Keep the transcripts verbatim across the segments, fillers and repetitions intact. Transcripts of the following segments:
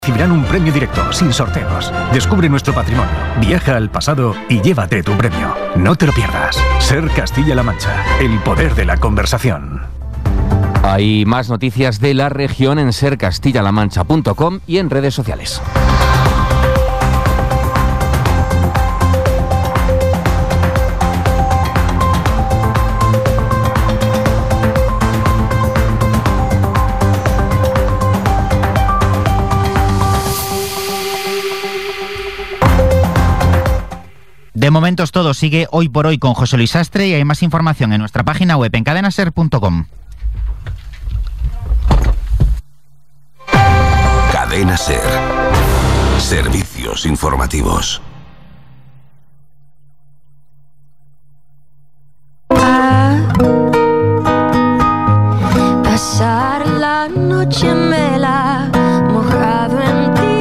recibirán un premio directo, sin sorteos. Descubre nuestro patrimonio, viaja al pasado y llévate tu premio. No te lo pierdas. Ser Castilla-La Mancha, el poder de la conversación. Hay más noticias de la región en ser castilla la mancha punto com y en redes sociales. De momento es todo. Sigue Hoy por Hoy con José Luis Sastre y hay más información en nuestra página web en cadena ser punto com. Cadena Ser. Servicios informativos. A pasar la noche en vela, mojado en ti.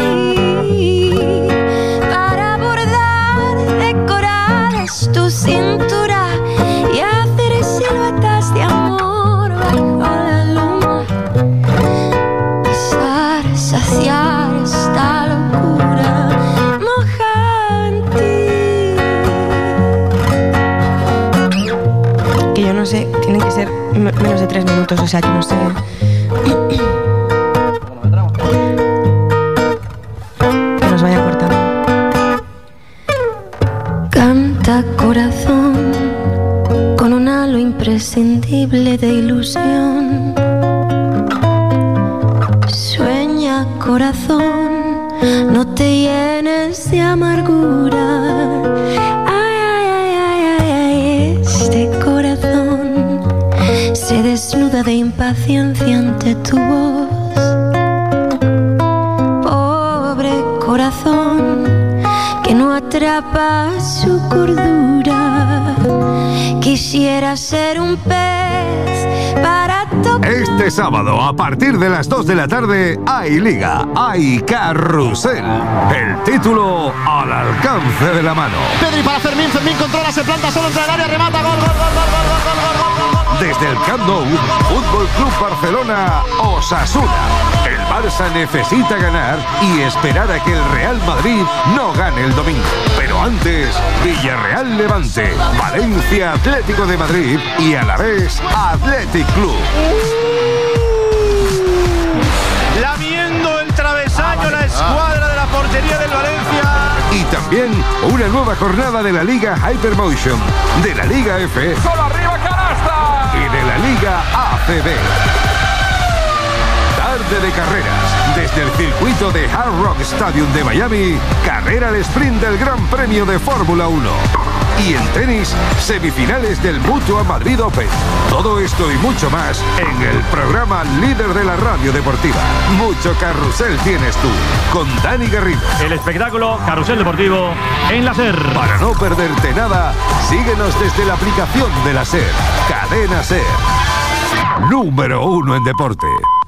Tu cintura y hacer siluetas de amor bajo la luna, besar, saciar esta locura mojada en ti. Que yo no sé, tienen que ser m- menos de tres minutos, o sea que no sé. Que nos vaya cortando. Canta corazón con un halo imprescindible de ilusión. Sueña corazón, no te llenes de amargura. Ay, ay, ay, ay, ay, ay, este corazón se desnuda de impaciencia ante tu voz. Pobre corazón que no atrapa su cordura. Quisiera ser un pez para tocar. Este sábado, a partir de las dos de la tarde, hay Liga, hay Carrusel. El título al alcance de la mano. Pedri para Fermín, Fermín controla, se planta solo entre el área, remata, gol, gol, gol, gol, gol, gol, gol, gol, gol. Desde el Camp Nou, Fútbol Club Barcelona, Osasuna. El Barça necesita ganar y esperar a que el Real Madrid no gane el domingo. Pero antes, Villarreal Levante, Valencia Atlético de Madrid y Alavés Athletic Club. Lamiendo el travesaño la escuadra de la portería del Valencia. Y también una nueva jornada de la Liga Hypermotion, de la Liga F. ¡Solo arriba, canasta! Y de la Liga A C B. Tarde de carreras. Desde el circuito de Hard Rock Stadium de Miami, carrera al sprint del Gran Premio de Fórmula uno. Y en tenis, semifinales del Mutua Madrid Open. Todo esto y mucho más en el programa líder de la radio deportiva. Mucho carrusel tienes tú, con Dani Garrido. El espectáculo Carrusel Deportivo en la SER. Para no perderte nada, síguenos desde la aplicación de la SER. Cadena SER. Número uno en deporte.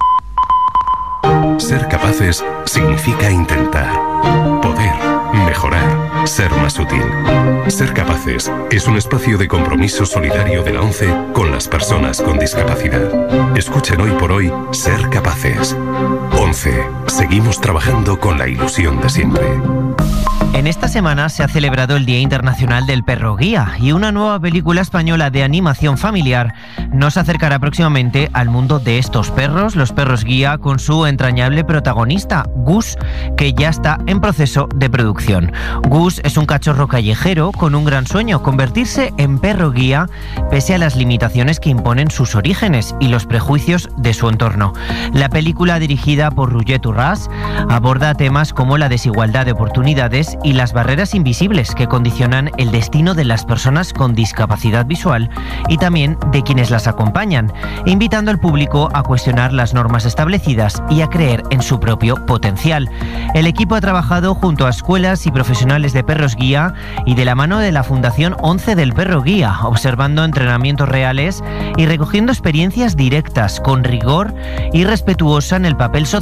Ser capaces significa intentar, poder, mejorar, ser más útil. Ser capaces es un espacio de compromiso solidario de la ONCE con las personas con discapacidad. Escuchen Hoy por Hoy Ser Capaces. ONCE. Seguimos trabajando con la ilusión de siempre. En esta semana se ha celebrado el Día Internacional del Perro Guía y una nueva película española de animación familiar nos acercará próximamente al mundo de estos perros, los perros guía, con su entrañable protagonista, Gus, que ya está en proceso de producción. Gus es un cachorro callejero con un gran sueño, convertirse en perro guía, pese a las limitaciones que imponen sus orígenes y los prejuicios de su entorno. La película, dirigida por Roger Turras, aborda temas como la desigualdad de oportunidades y las barreras invisibles que condicionan el destino de las personas con discapacidad visual y también de quienes las acompañan, invitando al público a cuestionar las normas establecidas y a creer en su propio potencial. El equipo ha trabajado junto a escuelas y profesionales de perros guía y de la mano de la Fundación once del Perro Guía, observando entrenamientos reales y recogiendo experiencias directas, con rigor y respetuosa en el papel social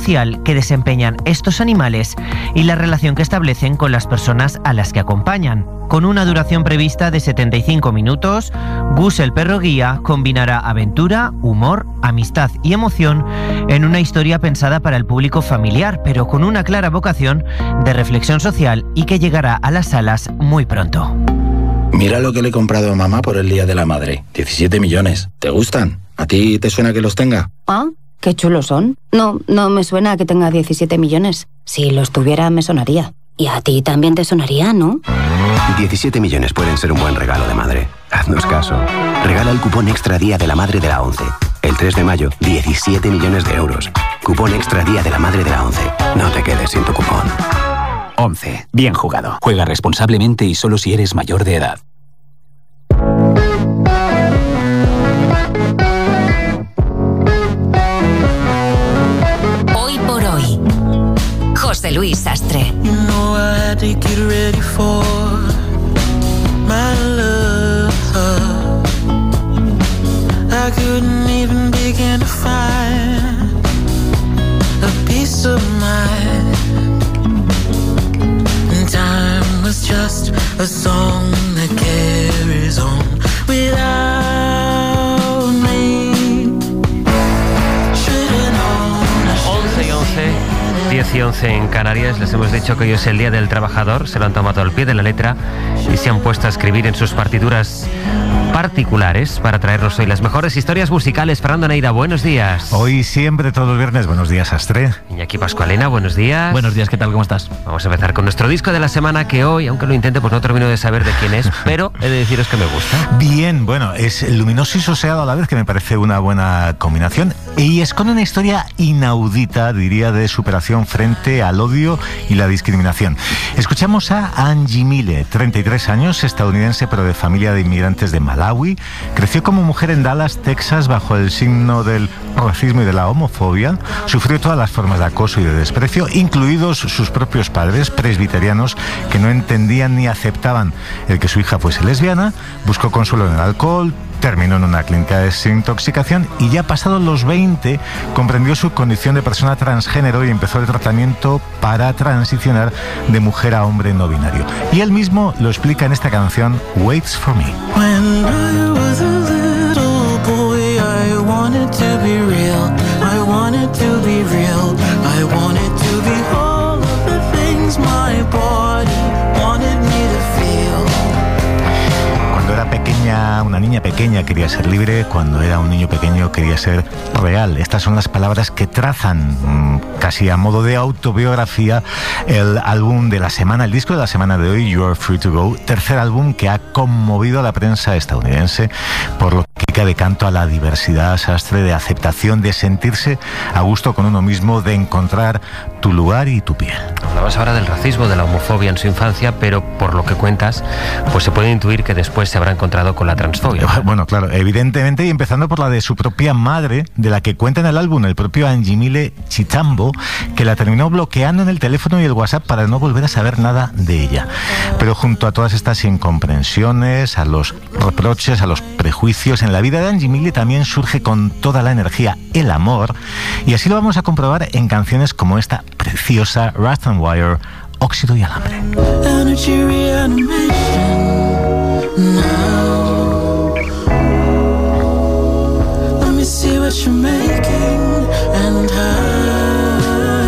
social que desempeñan estos animales y la relación que establecen con las personas a las que acompañan. Con una duración prevista de setenta y cinco minutos, Gus el perro guía combinará aventura, humor, amistad y emoción en una historia pensada para el público familiar, pero con una clara vocación de reflexión social y que llegará a las salas muy pronto. Mira lo que le he comprado a mamá por el Día de la Madre. diecisiete millones. ¿Te gustan? ¿A ti te suena que los tenga? Ah, qué chulos son. No, no me suena que tenga diecisiete millones. Si los tuviera me sonaría. Y a ti también te sonaría, ¿no? diecisiete millones pueden ser un buen regalo de madre. Haznos caso. Regala el cupón Extra Día de la Madre de la ONCE. El tres de mayo, diecisiete millones de euros. Cupón Extra Día de la Madre de la ONCE. No te quedes sin tu cupón. ONCE. Bien jugado. Juega responsablemente y solo si eres mayor de edad. Hoy por hoy, José Luis Sastre. You know I had to get ready for my love. I couldn't even begin to find a peace of mind. And time was just a song that carries on without me. once y once, diez y once en Canarias. Les hemos dicho que hoy es el Día del Trabajador. Se lo han tomado al pie de la letra y se han puesto a escribir en sus partituras particulares para traernos hoy las mejores historias musicales. Fernando Neira, buenos días. Hoy siempre, todos los viernes, buenos días, Astre. Iñaki Pascualena, buenos días. Buenos días, ¿qué tal? ¿Cómo estás? Vamos a empezar con nuestro disco de la semana, que hoy, aunque lo intente, pues no termino de saber de quién es, pero he de deciros que me gusta. Bien, bueno, es luminoso y soseado a la vez, que me parece una buena combinación, y es con una historia inaudita, diría, de superación frente al odio y la discriminación. Escuchamos a Angie Mille, treinta y tres años, estadounidense, pero de familia de inmigrantes de Malawi. Creció como mujer en Dallas, Texas, bajo el signo del racismo y de la homofobia. Sufrió todas las formas de acoso y de desprecio, incluidos sus propios padres presbiterianos, que no entendían ni aceptaban el que su hija fuese lesbiana. Buscó consuelo en el alcohol, terminó en una clínica de desintoxicación y ya pasados los veinte comprendió su condición de persona transgénero y empezó el tratamiento para transicionar de mujer a hombre no binario. Y él mismo lo explica en esta canción, Waits for Me. When I was a little boy, I wanted to be real. I wanted to be real. I wanted to be all of the things my body wanted me to feel. Cuando era pequeña, una niña pequeña quería ser libre. Cuando era un niño pequeño quería ser real. Estas son las palabras que trazan, casi a modo de autobiografía, el álbum de la semana, el disco de la semana de hoy, You're Free to Go, tercer álbum que ha conmovido a la prensa estadounidense por lo que de canto a la diversidad, Sastre, de aceptación, de sentirse a gusto con uno mismo, de encontrar tu lugar y tu piel. Hablabas ahora del racismo, de la homofobia en su infancia, pero por lo que cuentas, pues se puede intuir que después se habrá encontrado con la transfobia. Bueno, claro, evidentemente, y empezando por la de su propia madre, de la que cuenta en el álbum el propio Angie Mille Chitambo, que la terminó bloqueando en el teléfono y el WhatsApp para no volver a saber nada de ella. Pero junto a todas estas incomprensiones, a los reproches, a los prejuicios, en la vida de Angie Mille también surge con toda la energía el amor, y así lo vamos a comprobar en canciones como esta preciosa, Rust and Wire, Óxido y Alambre. Energy reanimation now. Let me see what you're making and how.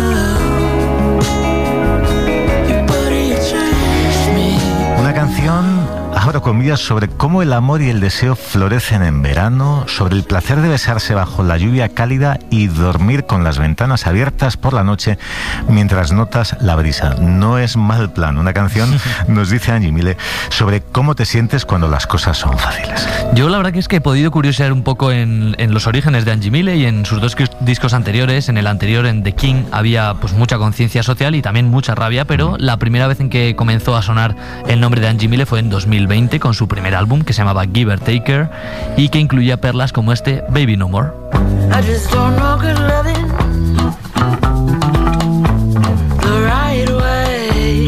Your body changed me. Una canción, abro comillas, sobre cómo el amor y el deseo florecen en verano, sobre el placer de besarse bajo la lluvia cálida y dormir con las ventanas abiertas por la noche mientras notas la brisa. No es mal plan. Una canción, nos dice Angie Mille, sobre cómo te sientes cuando las cosas son fáciles. Yo la verdad que es que he podido curiosear un poco en, en los orígenes de Angie Mille y en sus dos discos anteriores. En el anterior, en The King, había pues mucha conciencia social y también mucha rabia, pero la primera vez en que comenzó a sonar el nombre de Angie Mille fue en dos mil veinte con su primer álbum, que se llamaba Give or Taker, y que incluía perlas como este Baby No More. I just don't know good loving the right way.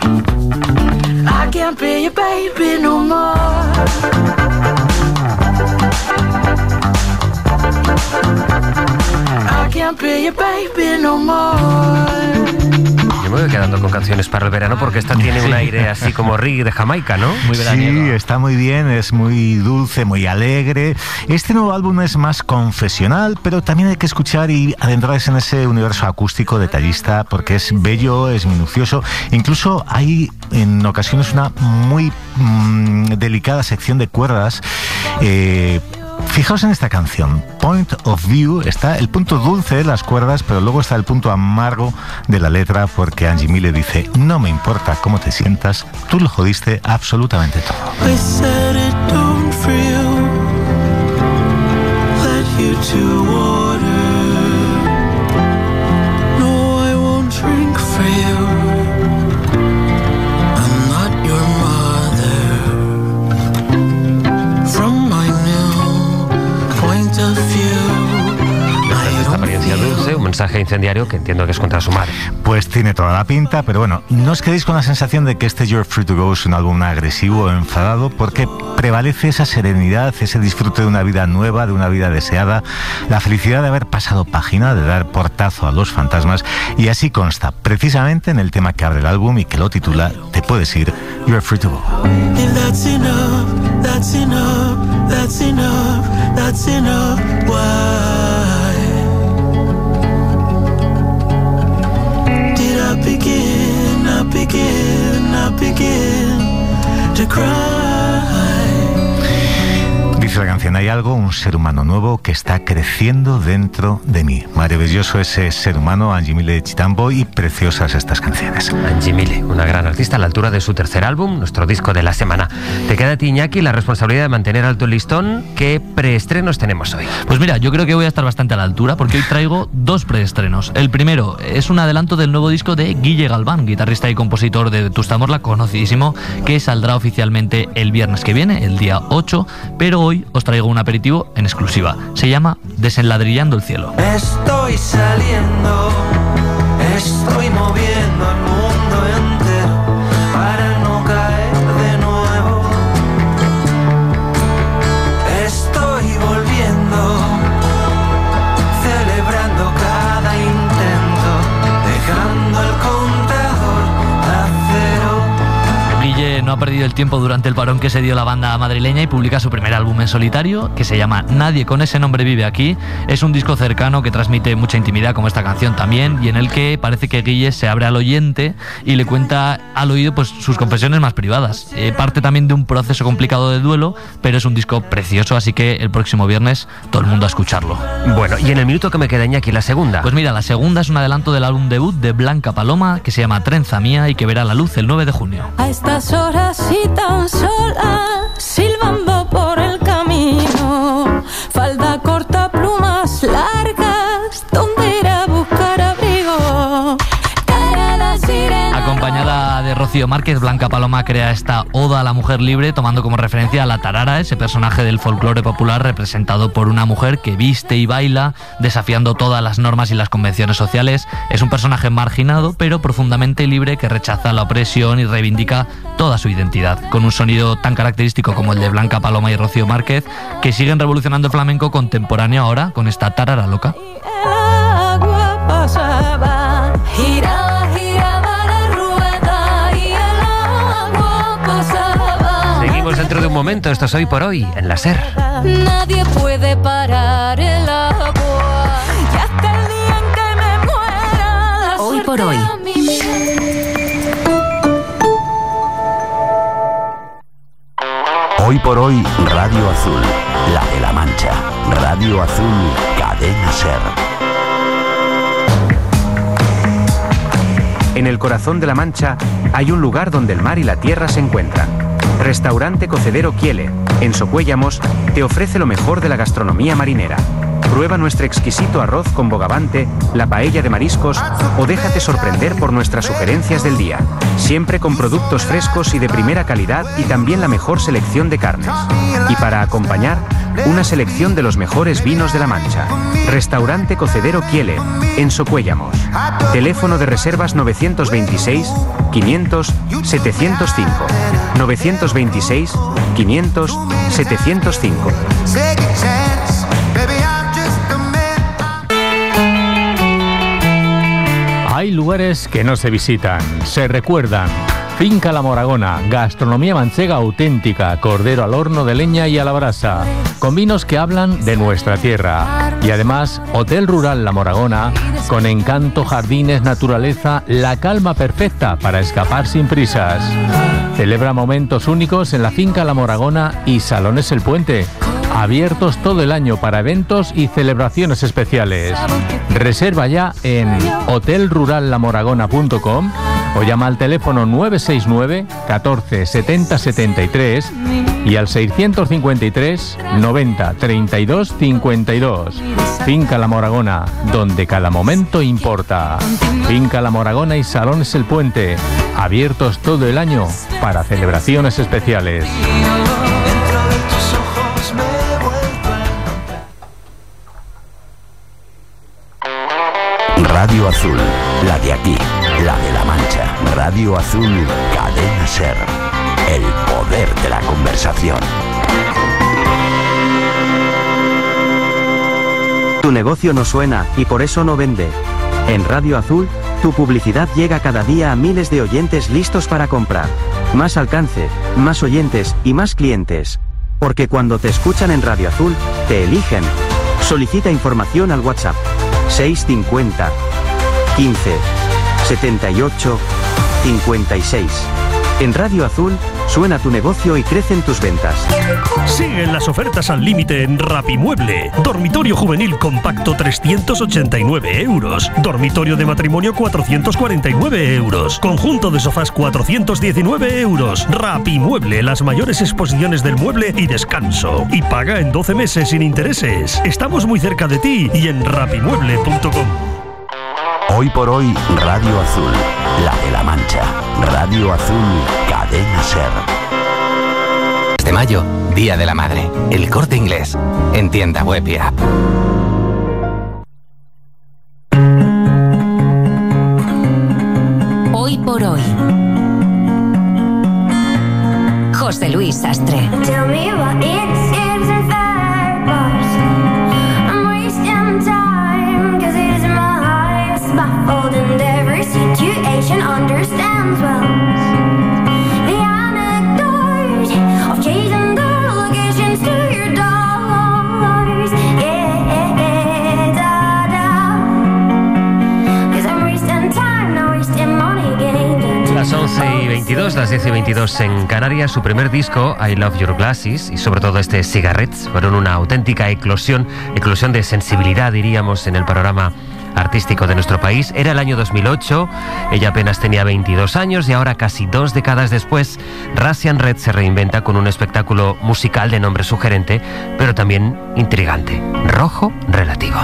I can't be your baby no more. I can't wanna be your baby no more. Yo me voy quedando con canciones para el verano porque esta tiene un aire así como reggae de Jamaica, ¿no? Muy veraniego. Sí, está muy bien, es muy dulce, muy alegre. Este nuevo álbum es más confesional, pero también hay que escuchar y adentrarse en ese universo acústico detallista porque es bello, es minucioso. Incluso hay en ocasiones una muy mmm, delicada sección de cuerdas. Eh, Fijaos en esta canción, Point of View, está el punto dulce de las cuerdas, pero luego está el punto amargo de la letra, porque Angie Mille dice, no me importa cómo te sientas, tú lo jodiste absolutamente todo. We said it don't feel let you to water. No, I won't drink for you. I'm not your mother. From my point of view. Después de esta apariencia dulce, un mensaje incendiario que entiendo que es contra su madre. Pues tiene toda la pinta, pero bueno, no os quedéis con la sensación de que este You're Free to Go es un álbum agresivo o enfadado, porque prevalece esa serenidad, ese disfrute de una vida nueva, de una vida deseada, la felicidad de haber pasado página, de dar portazo a los fantasmas, y así consta precisamente en el tema que abre el álbum y que lo titula Te puedes ir, You're Free to Go. If that's enough, that's enough, that's enough, that's enough, why did I begin, I begin, I begin to cry? Dice la canción, hay algo, un ser humano nuevo que está creciendo dentro de mí. Maravilloso ese ser humano, Angie Mille Chitambo, y preciosas estas canciones. Angie Mille, una gran artista a la altura de su tercer álbum, nuestro disco de la semana. Te queda a ti, Iñaki, la responsabilidad de mantener alto el listón. ¿Qué preestrenos tenemos hoy? Pues mira, yo creo que voy a estar bastante a la altura porque hoy traigo dos preestrenos. El primero es un adelanto del nuevo disco de Guille Galván, guitarrista y compositor de Tustamorla, conocidísimo, que saldrá oficialmente el viernes que viene, el día ocho, pero hoy os traigo un aperitivo en exclusiva. Se llama Desenladrillando el cielo. Estoy saliendo, estoy moviendo el mundo entero para no caer de nuevo. Estoy volviendo, celebrando cada intento, dejando el contador a cero. Guille no ha perdido el tiempo durante el parón que se dio la banda madrileña y publica su primer álbum en solitario, que se llama Nadie con ese nombre vive aquí. Es un disco cercano que transmite mucha intimidad, como esta canción también, y en el que parece que Guille se abre al oyente y le cuenta al oído pues sus confesiones más privadas. Eh, parte también de un proceso complicado de duelo, pero es un disco precioso, así que el próximo viernes todo el mundo a escucharlo. Bueno, y en el minuto que me queda, Iñaki, la segunda. Pues mira, la segunda es un adelanto del álbum debut de Blanca Paloma, que se llama Trenza Mía y que verá la luz el nueve de junio. A estas horas y tan sola, silbando por el camino, falda corta, plumas largas, ¿dónde ir a buscar abrigo? Cara de sirena. Acompañada de Rocío Márquez, Blanca Paloma crea esta oda a la mujer libre, tomando como referencia a la tarara, ese personaje del folclore popular representado por una mujer que viste y baila, desafiando todas las normas y las convenciones sociales. Es un personaje marginado, pero profundamente libre, que rechaza la opresión y reivindica toda su identidad, con un sonido tan característico como el de Blanca Paloma y Rocío Márquez, que siguen revolucionando el flamenco contemporáneo ahora con esta tarara loca. El agua pasaba, giraba, giraba la rueda y el agua pasaba. Seguimos dentro de un momento, esto es Hoy por Hoy, en la SER. Nadie puede parar el agua y hasta el día en que me muera la Hoy por Hoy. Hoy por Hoy, Radio Azul, la de la Mancha. Radio Azul, Cadena SER. En el corazón de la Mancha hay un lugar donde el mar y la tierra se encuentran. Restaurante Cocedero Quiele, en Socuéllamos, te ofrece lo mejor de la gastronomía marinera. Prueba nuestro exquisito arroz con bogavante, la paella de mariscos o déjate sorprender por nuestras sugerencias del día. Siempre con productos frescos y de primera calidad y también la mejor selección de carnes. Y para acompañar, una selección de los mejores vinos de la Mancha. Restaurante Cocedero Quiele, en Socuéllamos. Teléfono de reservas novecientos veintiséis, quinientos, setecientos cinco. novecientos veintiséis, quinientos, setecientos cinco. Hay lugares que no se visitan, se recuerdan. Finca La Moragona, gastronomía manchega auténtica, cordero al horno de leña y a la brasa, con vinos que hablan de nuestra tierra. Y además, Hotel Rural La Moragona, con encanto, jardines, naturaleza, la calma perfecta para escapar sin prisas. Celebra momentos únicos en la Finca La Moragona y Salones El Puente, abiertos todo el año para eventos y celebraciones especiales. Reserva ya en hotel rural la moragona punto com o llama al teléfono nueve seis nueve, catorce, setenta, setenta y tres y al seiscientos cincuenta y tres, noventa, treinta y dos, cincuenta y dos. Finca La Moragona, donde cada momento importa. Finca La Moragona y Salones El Puente, abiertos todo el año para celebraciones especiales. Radio Azul, la de aquí, la de La Mancha. Radio Azul, Cadena SER. El poder de la conversación. Tu negocio no suena y por eso no vende. En Radio Azul, tu publicidad llega cada día a miles de oyentes listos para comprar. Más alcance, más oyentes y más clientes. Porque cuando te escuchan en Radio Azul, te eligen. Solicita información al WhatsApp seis cincuenta, quince, setenta y ocho, cincuenta y seis. En Radio Azul, suena tu negocio y crecen tus ventas. Siguen las ofertas al límite en Rapimueble. Dormitorio juvenil compacto trescientos ochenta y nueve euros. Dormitorio de matrimonio cuatrocientos cuarenta y nueve euros. Conjunto de sofás cuatrocientos diecinueve euros. Rapimueble, las mayores exposiciones del mueble y descanso. Y paga en doce meses sin intereses. Estamos muy cerca de ti y en rapimueble punto com. Hoy por hoy, Radio Azul, la de La Mancha. Radio Azul, Cadena SER. De mayo, Día de la Madre. El Corte Inglés. En tienda web y app. Hoy por hoy. José Luis Sastre. Tell me what it is in third bars. I'm wasting time, cause it is my eyes baffled and every situation understands well. The anecdote of chasing delegations to your dollars. Yeah, da, da. Cause I'm wasting time, not wasting money again. Las once y veintidós, las diez y veintidós en Canarias, su primer disco, I Love Your Glasses, y sobre todo este Cigarettes, fueron una auténtica eclosión, eclosión de sensibilidad, diríamos, en el panorama artístico de nuestro país. Era el año dos mil ocho, ella apenas tenía veintidós años y ahora, casi dos décadas después, Russian Red se reinventa con un espectáculo musical de nombre sugerente, pero también intrigante, Rojo Relativo.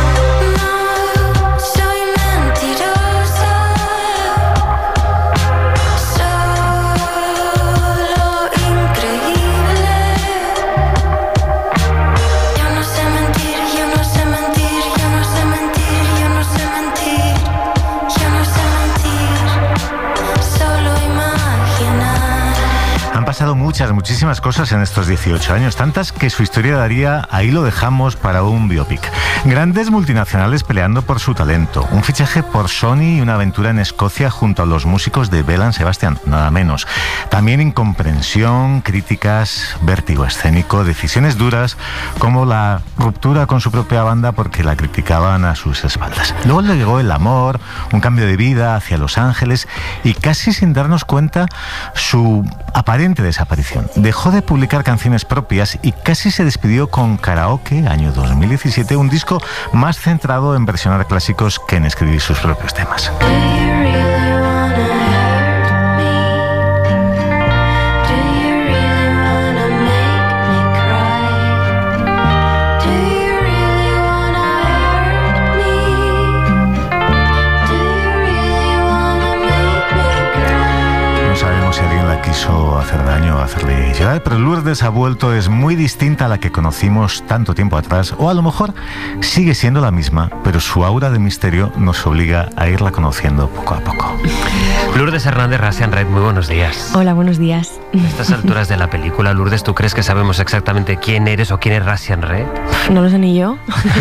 Han pasado muchas, muchísimas cosas en estos dieciocho años, tantas que su historia daría, ahí lo dejamos, para un biopic. Grandes multinacionales peleando por su talento, un fichaje por Sony y una aventura en Escocia junto a los músicos de Belle and Sebastian, nada menos. También incomprensión, críticas, vértigo escénico, decisiones duras, como la ruptura con su propia banda porque la criticaban a sus espaldas. Luego le llegó el amor, un cambio de vida hacia Los Ángeles y, casi sin darnos cuenta, su aparente desaparición. Dejó de publicar canciones propias y casi se despidió con Karaoke, año dos mil diecisiete, un disco más centrado en versionar clásicos que en escribir sus propios temas. Quiso hacer daño, hacerle llorar, pero Lourdes ha vuelto, es muy distinta a la que conocimos tanto tiempo atrás, o a lo mejor sigue siendo la misma, pero su aura de misterio nos obliga a irla conociendo poco a poco. Lourdes Hernández, Russian Red, muy buenos días. Hola, buenos días. A estas alturas de la película, Lourdes, ¿tú crees que sabemos exactamente quién eres o quién es Russian Red? No lo sé ni yo.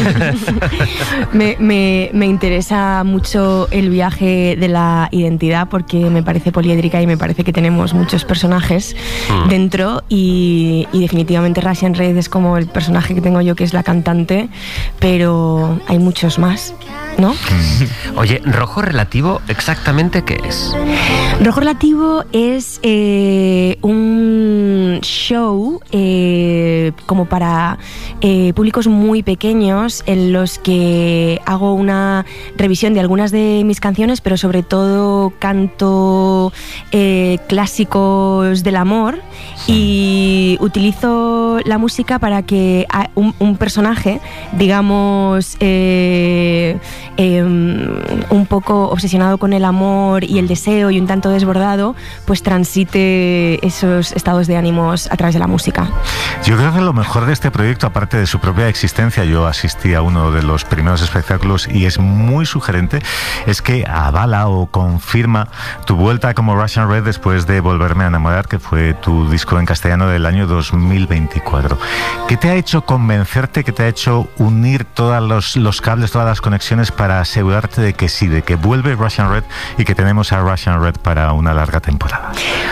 me, me, me interesa mucho el viaje de la identidad porque me parece poliédrica y me parece que tenemos muchos personajes mm. dentro y, y definitivamente Russian Red es como el personaje que tengo yo, que es la cantante, pero hay muchos más, ¿no? Oye, ¿Rojo Relativo exactamente qué es? Rojo Relativo es eh, un show eh, como para eh, públicos muy pequeños en los que hago una revisión de algunas de mis canciones, pero sobre todo canto eh, clásicos del amor y utilizo la música para que un, un personaje, digamos, eh, eh, un poco obsesionado con el amor y el deseo y un tanto desbordado, pues transite esos estados de ánimos a través de la música. Yo creo que lo mejor de este proyecto, aparte de su propia existencia, yo asistí a uno de los primeros espectáculos y es muy sugerente, es que avala o confirma tu vuelta como Russian Red después de Volverme a enamorar, que fue tu disco en castellano del año dos mil veinticuatro. ¿Qué te ha hecho convencerte, qué te ha hecho unir todos los, los cables, todas las conexiones para asegurarte de que sí, de que vuelve Russian Red y que tenemos a Russian Red para una larga temporada?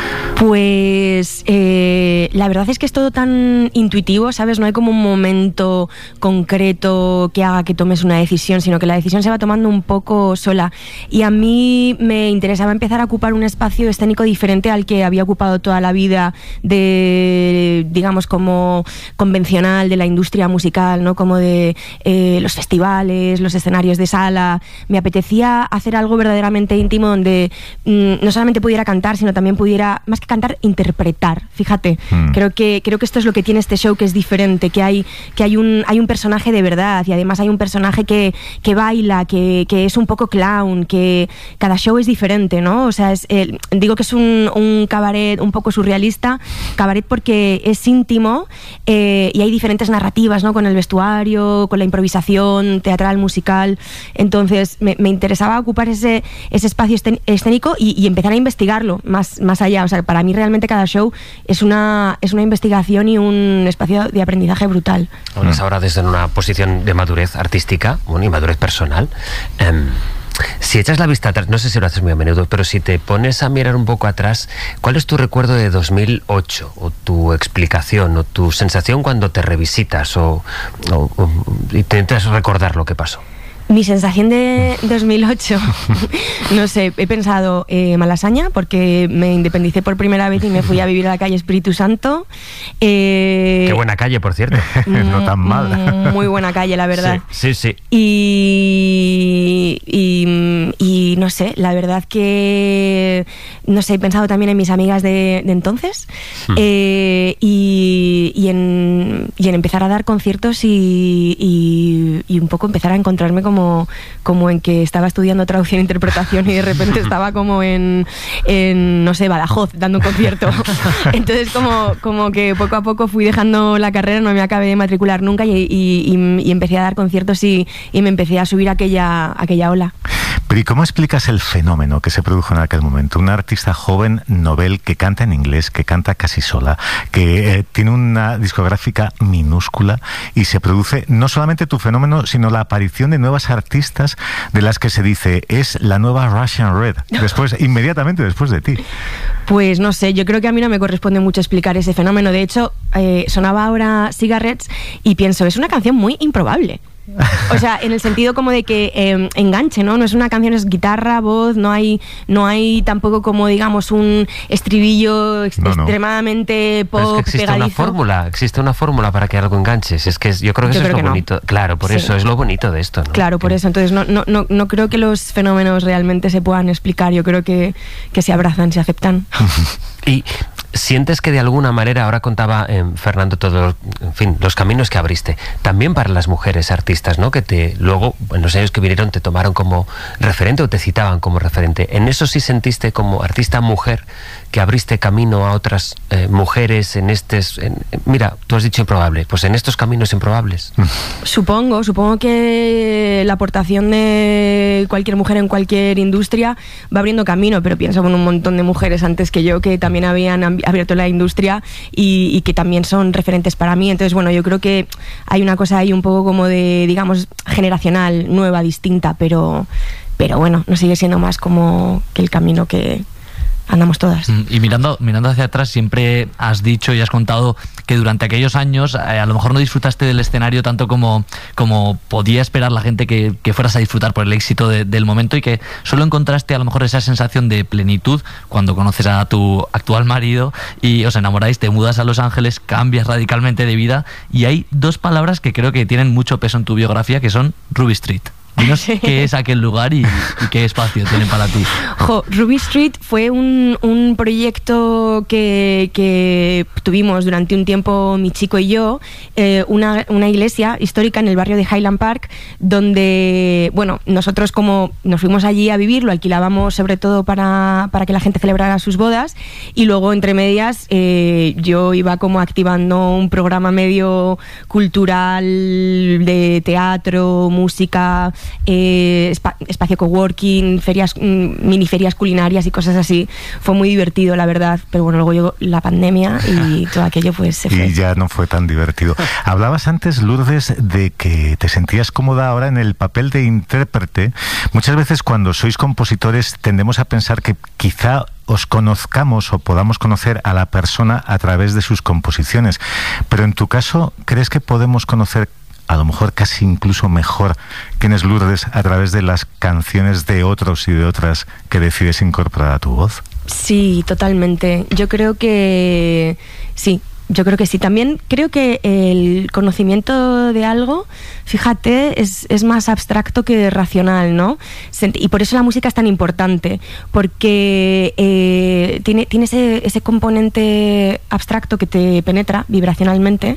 Pues eh, la verdad es que es todo tan intuitivo, ¿sabes? No hay como un momento concreto que haga que tomes una decisión, sino que la decisión se va tomando un poco sola. Y a mí me interesaba empezar a ocupar un espacio escénico diferente al que había ocupado toda la vida, de, digamos, como convencional de la industria musical, ¿no? Como de eh, los festivales, los escenarios de sala. Me apetecía hacer algo verdaderamente íntimo donde mm, no solamente pudiera cantar, sino también pudiera, más que cantar, interpretar. Fíjate, mm. creo que creo que esto es lo que tiene este show, que es diferente, que hay que hay un hay un personaje de verdad y además hay un personaje que, que baila, que, que es un poco clown, que cada show es diferente, ¿no? O sea, es, eh, digo que es un, un cabaret un poco surrealista, cabaret porque es íntimo eh, y hay diferentes narrativas, ¿no? Con el vestuario, con la improvisación teatral, musical. Entonces me, me interesaba ocupar ese, ese espacio escénico y, y empezar a investigarlo más, más allá. O sea, para mí realmente cada show es una, es una investigación y un espacio de aprendizaje brutal. Hablas ahora desde una posición de madurez artística, bueno, y madurez personal. Um, si echas la vista atrás, no sé si lo haces muy a menudo, pero si te pones a mirar un poco atrás, ¿cuál es tu recuerdo de dos mil ocho? O tu explicación, o tu sensación cuando te revisitas o, o, o intentas recordar lo que pasó. Mi sensación de dos mil ocho, no sé, he pensado eh, Malasaña, porque me independicé por primera vez y me fui a vivir a la calle Espíritu Santo. Eh, Qué buena calle, por cierto. No tan mal. Muy buena calle, la verdad. Sí, sí, sí. Y, y, y no sé, la verdad que, no sé, he pensado también en mis amigas de, de entonces hmm. eh, y, y, en, y en empezar a dar conciertos y, y, y un poco empezar a encontrarme como Como, como en que estaba estudiando traducción e interpretación y de repente estaba como en, en no sé, Badajoz, dando un concierto. Entonces como, como que poco a poco fui dejando la carrera, no me acabé de matricular nunca y, y, y, y empecé a dar conciertos y, y me empecé a subir a aquella, aquella ola. Pero ¿y cómo explicas el fenómeno que se produjo en aquel momento? Una artista joven, novel, que canta en inglés, que canta casi sola, que eh, tiene una discográfica minúscula y se produce no solamente tu fenómeno, sino la aparición de nuevas artistas de las que se dice es la nueva Russian Red, después, inmediatamente después de ti. Pues no sé, yo creo que a mí no me corresponde mucho explicar ese fenómeno. De hecho, eh, sonaba ahora Cigarettes y pienso, es una canción muy improbable. O sea, en el sentido como de que eh, enganche, ¿no? No es una canción, es guitarra, voz, no hay no hay tampoco como, digamos, un estribillo ex- no, no. extremadamente pop, pero es que existe pegadizo. una fórmula, existe una fórmula para que algo enganche. Es que es, yo creo que yo eso creo es lo bonito. No. Claro, por sí. eso es lo bonito de esto, ¿no? Claro, por eso. Entonces no, no, no, no creo que los fenómenos realmente se puedan explicar. Yo creo que, que se abrazan, se aceptan. Y ¿sientes que de alguna manera, ahora contaba eh, Fernando todo, en fin, los caminos que abriste, también para las mujeres artistas, ¿no? Que te luego, en los años que vinieron, te tomaron como referente o te citaban como referente? ¿En eso sí sentiste como artista mujer que abriste camino a otras eh, mujeres en estos, en, mira, tú has dicho improbable, pues en estos caminos improbables? Supongo, supongo que la aportación de cualquier mujer en cualquier industria va abriendo camino, pero pienso en un montón de mujeres antes que yo que también habían abierto la industria y, y que también son referentes para mí. Entonces, bueno, yo creo que hay una cosa ahí un poco como de, digamos, generacional, nueva, distinta, pero, pero bueno, no sigue siendo más como que el camino que andamos todas. Y mirando, mirando hacia atrás, siempre has dicho y has contado que durante aquellos años eh, a lo mejor no disfrutaste del escenario tanto como, como podía esperar la gente que, que fueras a disfrutar por el éxito de, del momento, y que solo encontraste a lo mejor esa sensación de plenitud cuando conoces a tu actual marido y os enamoráis, te mudas a Los Ángeles, cambias radicalmente de vida, y hay dos palabras que creo que tienen mucho peso en tu biografía, que son Ruby Street. Dinos qué es aquel lugar y, y qué espacio tiene para ti. Jo, Ruby Street fue un, un proyecto que, que tuvimos durante un tiempo mi chico y yo, eh, una, una iglesia histórica en el barrio de Highland Park, donde, bueno, nosotros como nos fuimos allí a vivir, lo alquilábamos sobre todo para, para que la gente celebrara sus bodas, y luego entre medias eh, yo iba como activando un programa medio cultural de teatro, música, Eh, espa- espacio coworking, ferias, mm, mini ferias culinarias y cosas así. Fue muy divertido, la verdad, pero bueno, luego llegó la pandemia y todo aquello pues se fue. Y ya no fue tan divertido. Hablabas antes, Lourdes, de que te sentías cómoda ahora en el papel de intérprete. Muchas veces cuando sois compositores tendemos a pensar que quizá os conozcamos o podamos conocer a la persona a través de sus composiciones, pero en tu caso, ¿crees que podemos conocer a lo mejor casi incluso mejor quién es Lourdes a través de las canciones de otros y de otras que decides incorporar a tu voz? Sí, totalmente. Yo creo que sí. Yo creo que sí. También creo que el conocimiento de algo, fíjate, es, es más abstracto que racional, ¿no? Y por eso la música es tan importante, porque eh, tiene, tiene ese, ese componente abstracto que te penetra vibracionalmente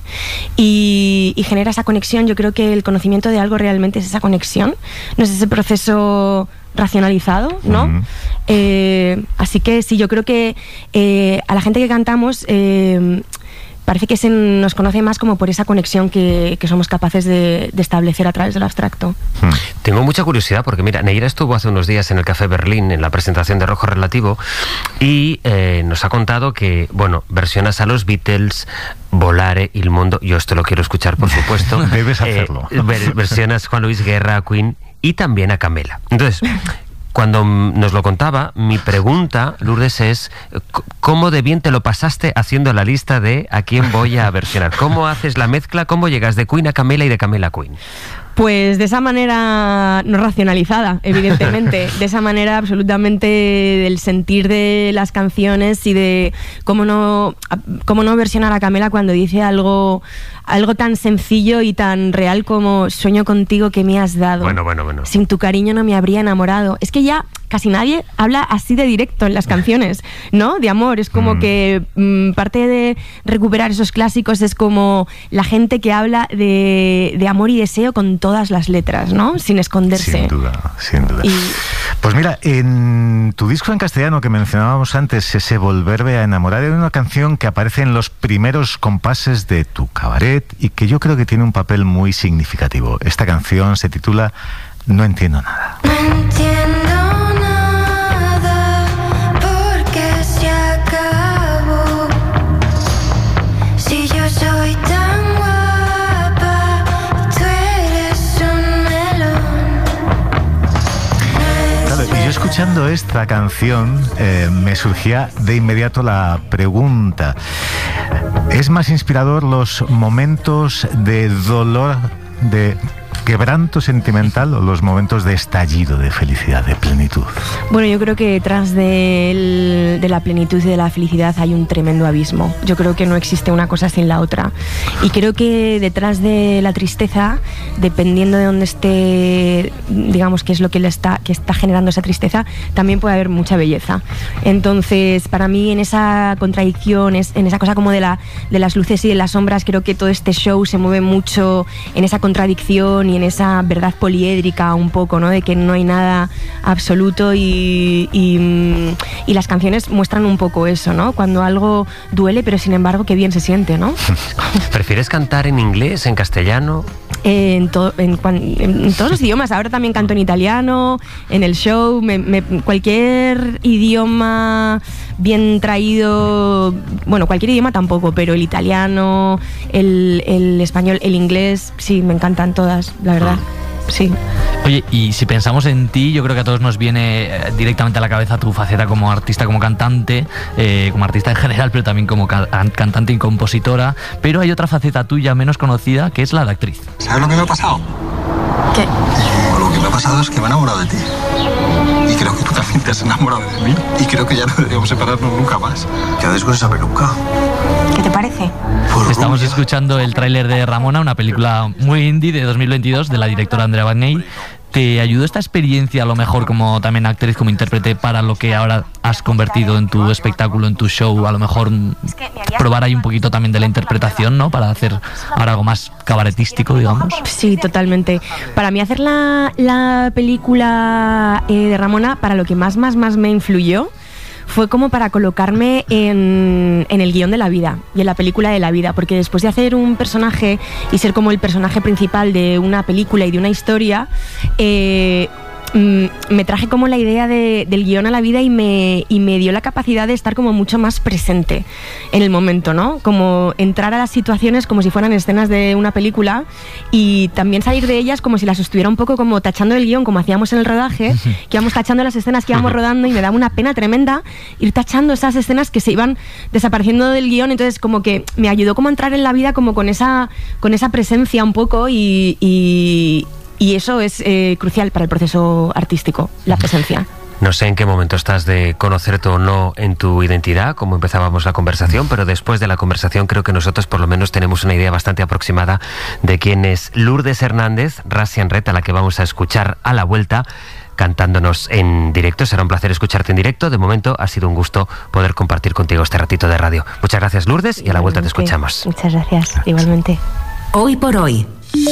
y, y genera esa conexión. Yo creo que el conocimiento de algo realmente es esa conexión, no es ese proceso racionalizado, ¿no? Uh-huh. Eh, así que sí, yo creo que eh, a la gente que cantamos eh, parece que se nos conoce más como por esa conexión que, que somos capaces de, de establecer a través del abstracto. Hmm. Tengo mucha curiosidad porque, mira, Neira estuvo hace unos días en el Café Berlín en la presentación de Rojo Relativo y eh, nos ha contado que, bueno, versionas a los Beatles, Volare, Il Mondo, yo esto lo quiero escuchar, por supuesto. Debes hacerlo. Eh, ver, versionas Juan Luis Guerra, Queen y también a Camela. Entonces, cuando nos lo contaba, mi pregunta, Lourdes, es ¿cómo de bien te lo pasaste haciendo la lista de a quién voy a versionar? ¿Cómo haces la mezcla? ¿Cómo llegas de Queen a Camela y de Camela a Queen? Pues de esa manera no racionalizada, evidentemente, de esa manera absolutamente del sentir de las canciones y de cómo no, cómo no versionar a Camela cuando dice algo, algo tan sencillo y tan real como sueño contigo que me has dado. Bueno, bueno, bueno. Sin tu cariño no me habría enamorado. Es que ya casi nadie habla así de directo en las canciones, ¿no? De amor. Es como mm. que mmm, parte de recuperar esos clásicos es como la gente que habla de, de amor y deseo con todas las letras, ¿no? Sin esconderse. Sin duda, sin duda. Y... Pues mira, en tu disco en castellano que mencionábamos antes, ese Volverme a enamorar, hay una canción que aparece en los primeros compases de tu cabaret y que yo creo que tiene un papel muy significativo. Esta canción se titula No entiendo nada. No entiendo nada porque se acabó. Si yo soy tan guapa, tú eres un melón. Claro, y yo escuchando esta canción eh, me surgía de inmediato la pregunta: ¿es más inspirador los momentos de dolor de quebranto sentimental o los momentos de estallido, de felicidad, de plenitud? Bueno, yo creo que detrás de, de la plenitud y de la felicidad hay un tremendo abismo. Yo creo que no existe una cosa sin la otra. Y creo que detrás de la tristeza, dependiendo de dónde esté, digamos, qué es lo que le está, que está generando esa tristeza, también puede haber mucha belleza. Entonces, para mí, en esa contradicción, en esa cosa como de, la, de las luces y de las sombras, creo que todo este show se mueve mucho en esa contradicción y en esa verdad poliédrica un poco, ¿no? De que no hay nada absoluto y, y, y las canciones muestran un poco eso, ¿no? Cuando algo duele, pero sin embargo qué bien se siente, ¿no? ¿Prefieres cantar en inglés, en castellano? Eh, en, to, en, en, en todos los idiomas. Ahora también canto en italiano, en el show, me, me, cualquier idioma bien traído, bueno, cualquier idioma tampoco, pero el italiano, el, el español, el inglés, sí, me encantan todas, la verdad. Sí. Oye, y si pensamos en ti, yo creo que a todos nos viene eh, directamente a la cabeza tu faceta como artista, como cantante, eh, como artista en general, pero también como ca cantante y compositora. Pero hay otra faceta tuya menos conocida, que es la de actriz. ¿Sabes lo que me ha pasado? ¿Qué? Lo que me ha pasado es que me he enamorado de ti. Y creo que tú también te has enamorado de mí. Y creo que ya no deberíamos separarnos nunca más. ¿Qué haces con esa peluca? ¿Qué te parece? Estamos escuchando el tráiler de Ramona, una película muy indie de dos mil veintidós de la directora Andrea Bagney. ¿Te ayudó esta experiencia, a lo mejor como también actriz, como intérprete, para lo que ahora has convertido en tu espectáculo, en tu show? A lo mejor probar ahí un poquito también de la interpretación, ¿no? Para hacer ahora algo más cabaretístico, digamos. Sí, totalmente. Para mí hacer la, la película eh, de Ramona, para lo que más, más, más me influyó, fue como para colocarme en, en el guión de la vida y en la película de la vida, porque después de hacer un personaje y ser como el personaje principal de una película y de una historia, eh, me traje como la idea de, del guión a la vida y me, y me dio la capacidad de estar como mucho más presente en el momento, ¿no? Como entrar a las situaciones como si fueran escenas de una película y también salir de ellas como si las estuviera un poco como tachando el guión, como hacíamos en el rodaje, que íbamos tachando las escenas que íbamos rodando y me daba una pena tremenda ir tachando esas escenas que se iban desapareciendo del guión. Entonces como que me ayudó como a entrar en la vida como con esa, con esa presencia un poco y... y Y eso es eh, crucial para el proceso artístico, la presencia. No sé en qué momento estás de conocerte o no en tu identidad, como empezábamos la conversación, pero después de la conversación creo que nosotros por lo menos tenemos una idea bastante aproximada de quién es Lourdes Hernández, Russian Red, a la que vamos a escuchar a la vuelta, cantándonos en directo. Será un placer escucharte en directo. De momento ha sido un gusto poder compartir contigo este ratito de radio. Muchas gracias, Lourdes, y a la vuelta te escuchamos. Muchas gracias, gracias. Igualmente. Hoy por hoy.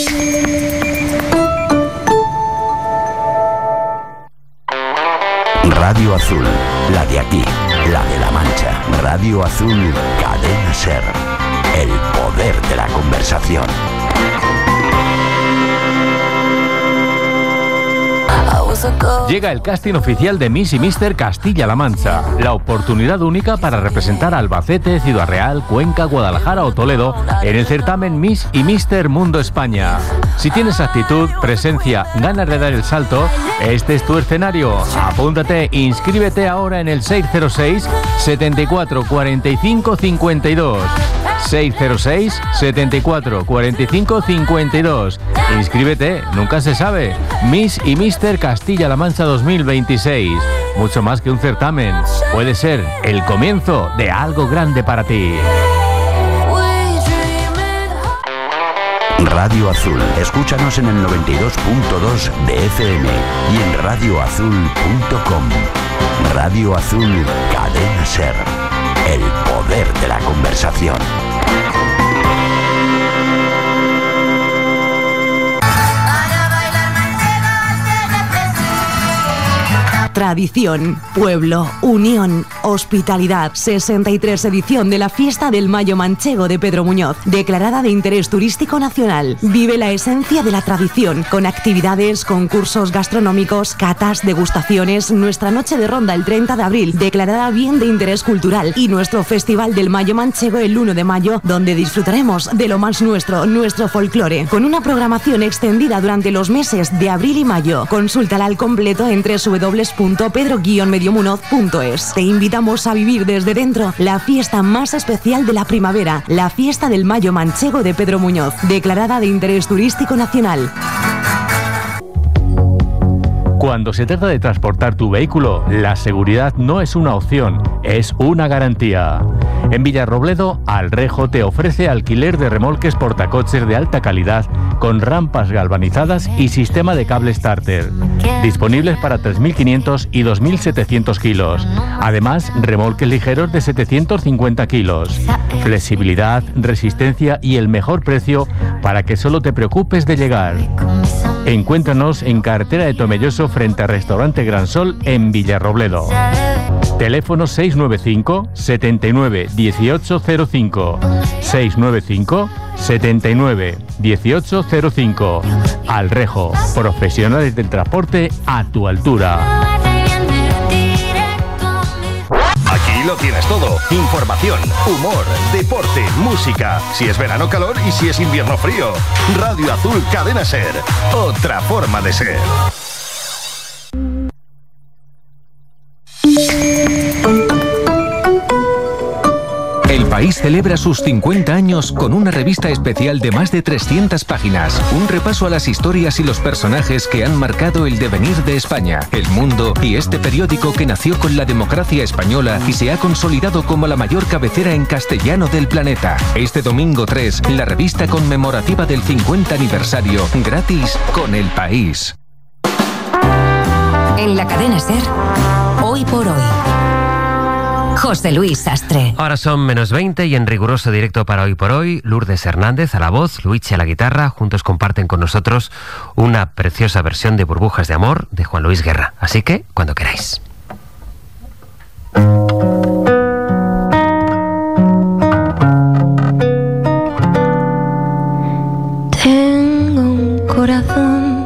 Radio Azul, la de aquí, la de La Mancha. Radio Azul, Cadena Ser. El poder de la conversación. Llega el casting oficial de Miss y Mister Castilla-La Mancha, la oportunidad única para representar a Albacete, Ciudad Real, Cuenca, Guadalajara o Toledo en el certamen Miss y Mister Mundo España. Si tienes actitud, presencia, ganas de dar el salto, este es tu escenario. Apúntate, inscríbete ahora en el seis cero seis, setenta y cuatro, cuarenta y cinco, cincuenta y dos. seis cero seis, setenta y cuatro, cuarenta y cinco, cincuenta y dos. Inscríbete, nunca se sabe. Miss y Mister Castilla-La Mancha dos mil veintiséis. Mucho más que un certamen. Puede ser el comienzo de algo grande para ti. Radio Azul. Escúchanos en el noventa y dos punto dos de F M y en radio azul punto com. Radio Azul, Cadena Ser. El poder de la conversación. Tradición, pueblo, unión, hospitalidad. sesenta y tres edición de la Fiesta del Mayo Manchego de Pedro Muñoz, declarada de interés turístico nacional. Vive la esencia de la tradición, con actividades, concursos gastronómicos, catas, degustaciones, nuestra noche de ronda el treinta de abril, declarada bien de interés cultural, y nuestro Festival del Mayo Manchego el uno de mayo, donde disfrutaremos de lo más nuestro, nuestro folclore, con una programación extendida durante los meses de abril y mayo. Consúltala al completo en doble u doble u doble u punto pedro guion mediomunoz punto es. Te invitamos a vivir desde dentro la fiesta más especial de la primavera, la Fiesta del Mayo Manchego de Pedro Muñoz, declarada de interés turístico nacional. Cuando se trata de transportar tu vehículo, la seguridad no es una opción, es una garantía. En Villarrobledo, Alrejo te ofrece alquiler de remolques portacoches de alta calidad con rampas galvanizadas y sistema de cable starter. Disponibles para tres mil quinientos y dos mil setecientos kilos. Además, remolques ligeros de setecientos cincuenta kilos. Flexibilidad, resistencia y el mejor precio para que solo te preocupes de llegar. Encuéntranos en carretera de Tomelloso frente al restaurante Gran Sol en Villarrobledo. Teléfono seis nueve cinco, setenta y nueve, dieciocho cero cinco. seis nueve cinco, setenta y nueve, dieciocho cero cinco. Alrejo, profesionales del transporte a tu altura. Aquí lo tienes todo. Información, humor, deporte, música. Si es verano, calor, y si es invierno, frío. Radio Azul Cadena Ser. Otra forma de ser. El País celebra sus cincuenta años con una revista especial de más de trescientas páginas. Un repaso a las historias y los personajes que han marcado el devenir de España, el mundo y este periódico que nació con la democracia española y se ha consolidado como la mayor cabecera en castellano del planeta. Este domingo tres, la revista conmemorativa del cincuenta aniversario, gratis con El País. En la cadena SER, hoy por hoy. José Luis Sastre. Ahora son menos veinte y en riguroso directo para Hoy por Hoy, Lourdes Hernández a la voz, Luigi a la guitarra, juntos comparten con nosotros una preciosa versión de Burbujas de Amor de Juan Luis Guerra. Así que, cuando queráis. Tengo un corazón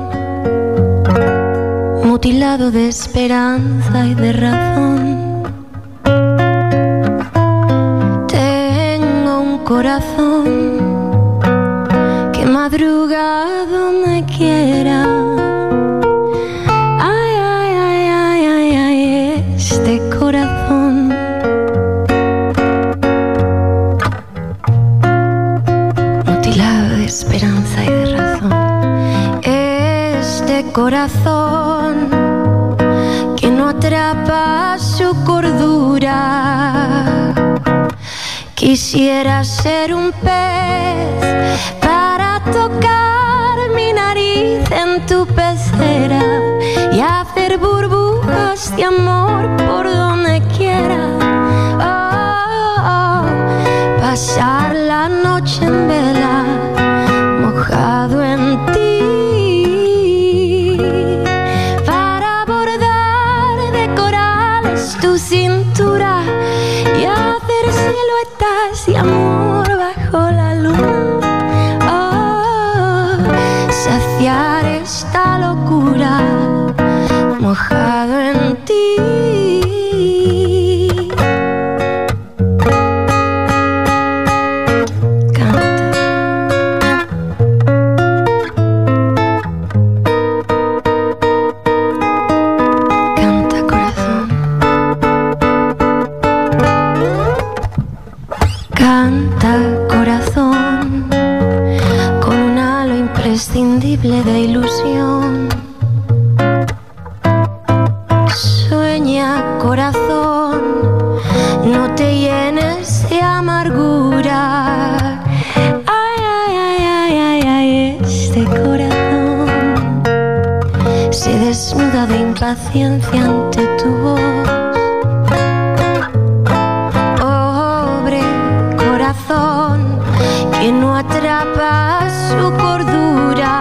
mutilado de esperanza y de razón. Corazón que madruga donde quiera. Ay, ay, ay, ay, ay, ay, este corazón. Mutilado de esperanza y de razón. Este corazón que no atrapa su cordura. Quisiera ser un pez para tocar mi nariz en tu pecera y hacer burbujas de amor por donde quiera. Oh, oh, pasar la noche en vela, mojado en ti, para bordar de corales tu cintura y hacer siluetas de amor bajo la luna. Oh, saciar esta locura mojado en ti. De ilusión, sueña corazón, no te llenes de amargura. Ay, ay, ay, ay, ay, ay, este corazón se desnuda de impaciencia ante tu voz. Pobre corazón que no atrapa su cordura.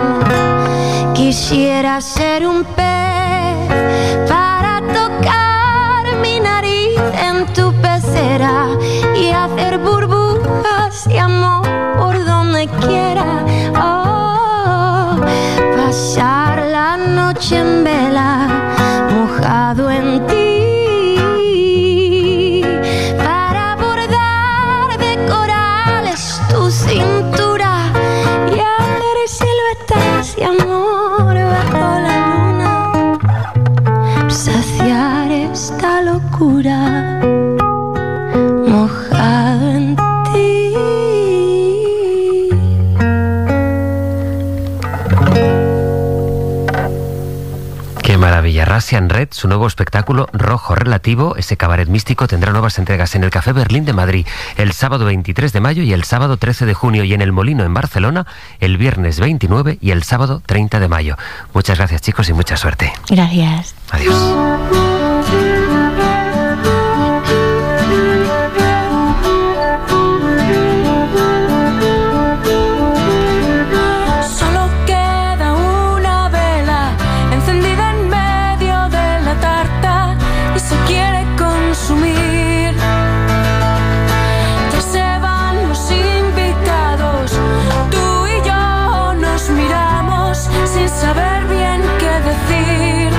Quisiera ser un pez para tocar mi nariz en tu pecera y hacer burbujas de amor por donde quiera. Oh, pasar la noche en vela, mojado en ti, para bordar de corales tu cintura y hacer siluetas de amor. Saciar esta locura mojado en ti. Persian Red, su nuevo espectáculo Rojo Relativo. Ese cabaret místico tendrá nuevas entregas en el Café Berlín de Madrid el sábado veintitrés de mayo y el sábado trece de junio, y en el Molino en Barcelona el viernes veintinueve y el sábado treinta de mayo. Muchas gracias, chicos, y mucha suerte. Gracias. Adiós. Saber bien qué decir.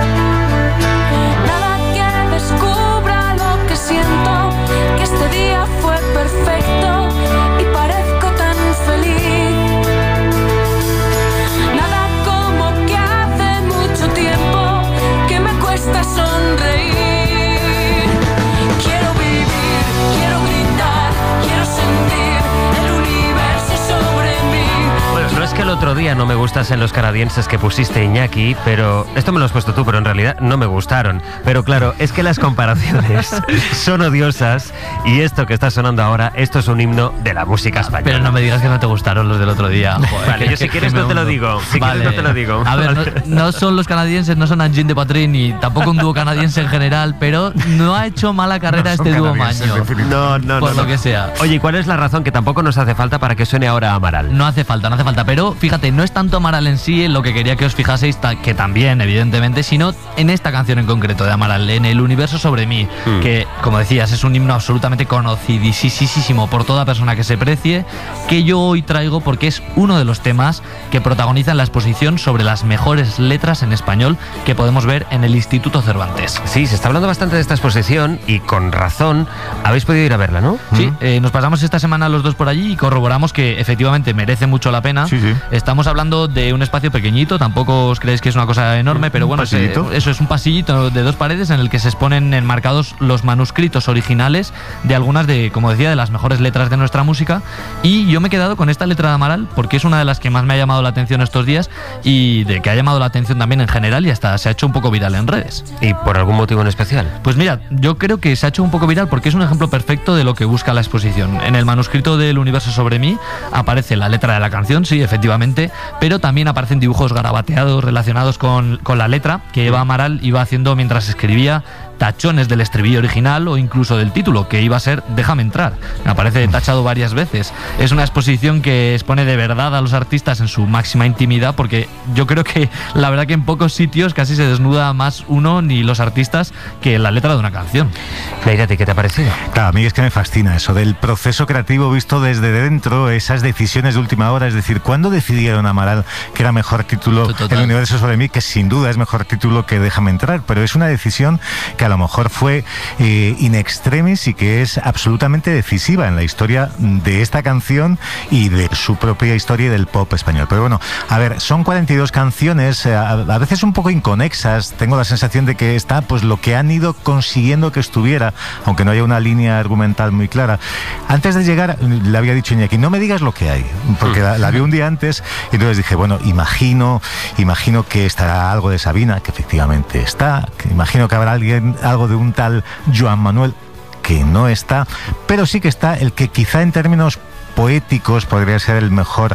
el otro día no me gustasen los canadienses que pusiste, Iñaki, pero esto me lo has puesto tú, pero en realidad no me gustaron. Pero claro, es que las comparaciones son odiosas y esto que está sonando ahora, esto es un himno de la música española. Pero no me digas que no te gustaron los del otro día. Joder, vale, que, yo si que, quieres que no te lo digo. Si vale. quieres no te lo digo. A ver, no, no son los canadienses, no son Engine de Patrín ni tampoco un dúo canadiense en general, pero no ha hecho mala carrera no este dúo maño. No, no, por no, lo no. que sea. Oye, ¿cuál es la razón que tampoco nos hace falta para que suene ahora Amaral? No hace falta, no hace falta, pero fíjate, no es tanto Amaral en sí en lo que quería que os fijaseis, que también, evidentemente, sino en esta canción en concreto de Amaral, en El universo sobre mí, mm. que, como decías, es un himno absolutamente conocidísimo por toda persona que se precie, que yo hoy traigo porque es uno de los temas que protagonizan la exposición sobre las mejores letras en español que podemos ver en el Instituto Cervantes. Sí, se está hablando bastante de esta exposición y con razón. Habéis podido ir a verla, ¿no? Sí, mm. eh, nos pasamos esta semana los dos por allí y corroboramos que efectivamente merece mucho la pena. Sí, sí. Estamos hablando de un espacio pequeñito, tampoco os creéis que es una cosa enorme, pero bueno, se, eso es un pasillito de dos paredes en el que se exponen enmarcados los manuscritos originales de algunas de, como decía, de las mejores letras de nuestra música. Y yo me he quedado con esta letra de Amaral porque es una de las que más me ha llamado la atención estos días y de que ha llamado la atención también en general y hasta se ha hecho un poco viral en redes. ¿Y por algún motivo en especial? Pues mira, yo creo que se ha hecho un poco viral porque es un ejemplo perfecto de lo que busca la exposición. En el manuscrito del universo sobre mí aparece la letra de la canción, sí, efectivamente, pero también aparecen dibujos garabateados relacionados con, con la letra que Eva Amaral iba haciendo mientras escribía, tachones del estribillo original o incluso del título, que iba a ser Déjame entrar. Me aparece tachado varias veces. Es una exposición que expone de verdad a los artistas en su máxima intimidad, porque yo creo que la verdad que en pocos sitios casi se desnuda más uno ni los artistas que la letra de una canción. Leírate, ¿qué te ha parecido? Claro, a mí es que me fascina eso del proceso creativo visto desde dentro, esas decisiones de última hora, es decir, ¿cuándo decidieron Amaral que era mejor título Total. El universo sobre mí? Que sin duda es mejor título que Déjame entrar, pero es una decisión que a lo mejor fue eh, in extremis y que es absolutamente decisiva en la historia de esta canción y de su propia historia y del pop español. Pero bueno, a ver, son cuarenta y dos canciones, eh, a, a veces un poco inconexas. Tengo la sensación de que está pues lo que han ido consiguiendo que estuviera, aunque no haya una línea argumental muy clara. Antes de llegar, le había dicho Iñaki, no me digas lo que hay, porque la, la vi un día antes y entonces dije, bueno, imagino, imagino que estará algo de Sabina, que efectivamente está, que imagino que habrá alguien, algo de un tal Joan Manuel, que no está, pero sí que está el que quizá en términos poéticos podría ser el mejor